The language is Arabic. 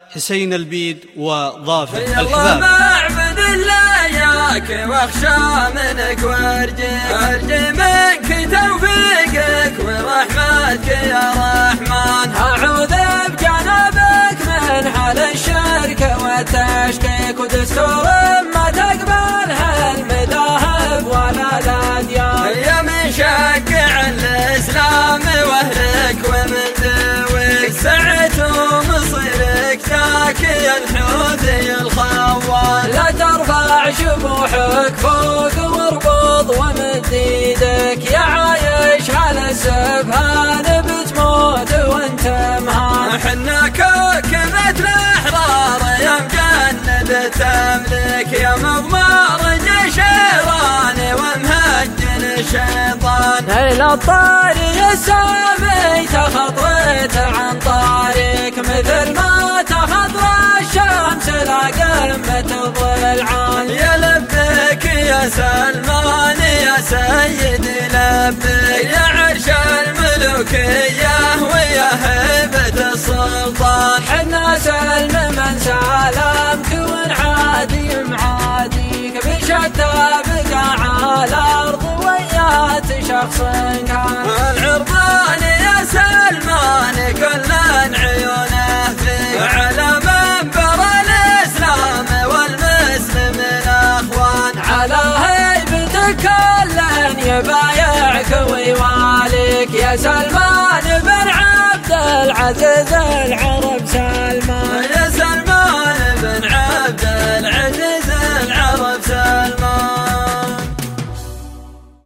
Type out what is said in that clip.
حسين البيد وظافر الحباب. الله ما اعبد الا اياك واخشى منك وارجي منك توفيقك ورحمتك يا رحمن. اعوذ بجنابك من حال الشرك والتشكيك ودستور ما تقبلها المذاهب ولا الاديان. يا من شجع الاسلام واهلك ومن ذويك سعة مصيرك تاكي الحوثي الخوان. لا ترفع شبوحك فوق واربض ومد ايدك يا عايش على السبهان بتموت وانت مهان. حنا كوكبة الاحرار يا مجند تملك يا مضمار جيش ايران ومهجن الشيطان. الى الطاري السامي تخطرت عن طارق مثل ما تخطر الشمس لا قمة الضلعان. يا لبيك يا سلمان يا سيدي لبيك يا عرش الملوكية ويا هيبة السلطان. حنا سلم من سلامك ونعادي معاديك بشتى بقاع الارض ويات شخص كان. العرضان يا سلمان كلن عيونه فيك على منبر الاسلام والمسلمين اخوان. على هيبتك كلن يبايعك ويواليك يا سلمان بن عبد العزيز العرب سلمان. يا سلمان بن عبد العزيز